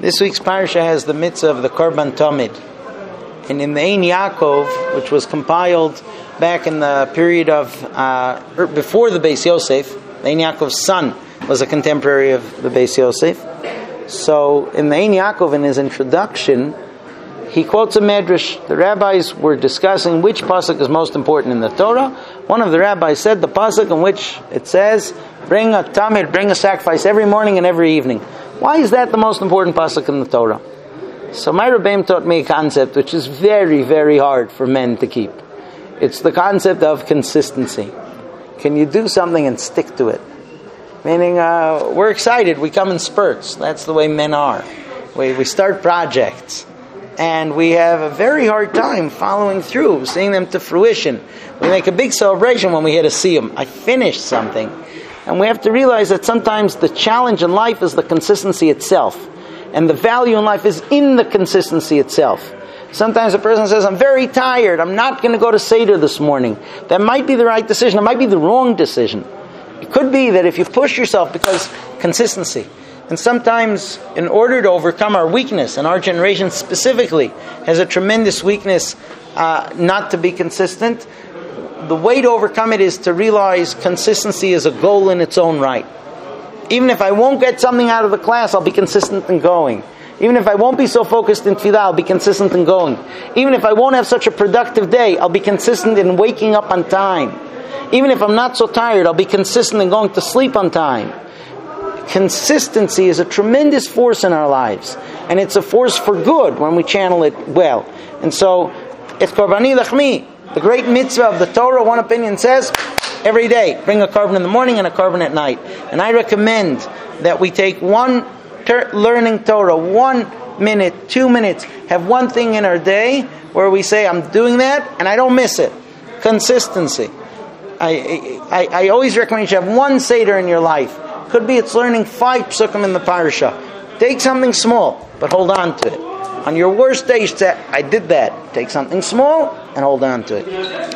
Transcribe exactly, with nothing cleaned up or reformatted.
This week's parsha has the mitzvah of the Korban Tamid. And in the Ein Yaakov, which was compiled back in the period of, uh, before the Beis Yosef, the Ein Yaakov's son was a contemporary of the Beis Yosef. So in the Ein Yaakov, in his introduction, he quotes a medrash. The rabbis were discussing which pasuk is most important in the Torah. One of the rabbis said the pasuk in which it says, bring a tamid, bring a sacrifice every morning and every evening. Why is that the most important pasuk in the Torah? So my Rebbeim taught me a concept which is very, very hard for men to keep. It's the concept of consistency. Can you do something and stick to it? Meaning, uh, we're excited, we come in spurts. That's the way men are. We, we start projects. And we have a very hard time following through, seeing them to fruition. We make a big celebration when we hit a siyum. I finished something. And we have to realize that sometimes the challenge in life is the consistency itself. And the value in life is in the consistency itself. Sometimes a person says, I'm very tired, I'm not going to go to Seder this morning. That might be the right decision, it might be the wrong decision. It could be that if you push yourself, because consistency. And sometimes, in order to overcome our weakness, and our generation specifically has a tremendous weakness uh, not to be consistent, the way to overcome it is to realize consistency is a goal in its own right. Even if I won't get something out of the class, I'll be consistent in going. Even if I won't be so focused in tefillah, I'll be consistent in going. Even if I won't have such a productive day, I'll be consistent in waking up on time. Even if I'm not so tired, I'll be consistent in going to sleep on time. Consistency is a tremendous force in our lives. And it's a force for good when we channel it well. And so, it's Korbani Lachmi, the great mitzvah of the Torah. One opinion says, every day, bring a korban in the morning and a korban at night. And I recommend that we take one ter- learning Torah, one minute, two minutes, have one thing in our day where we say, I'm doing that and I don't miss it. Consistency. I, I, I always recommend you have one Seder in your life. Could be it's learning five psukim in the parasha. Take something small, but hold on to it. On your worst day, you say, I did that. Take something small and hold on to it.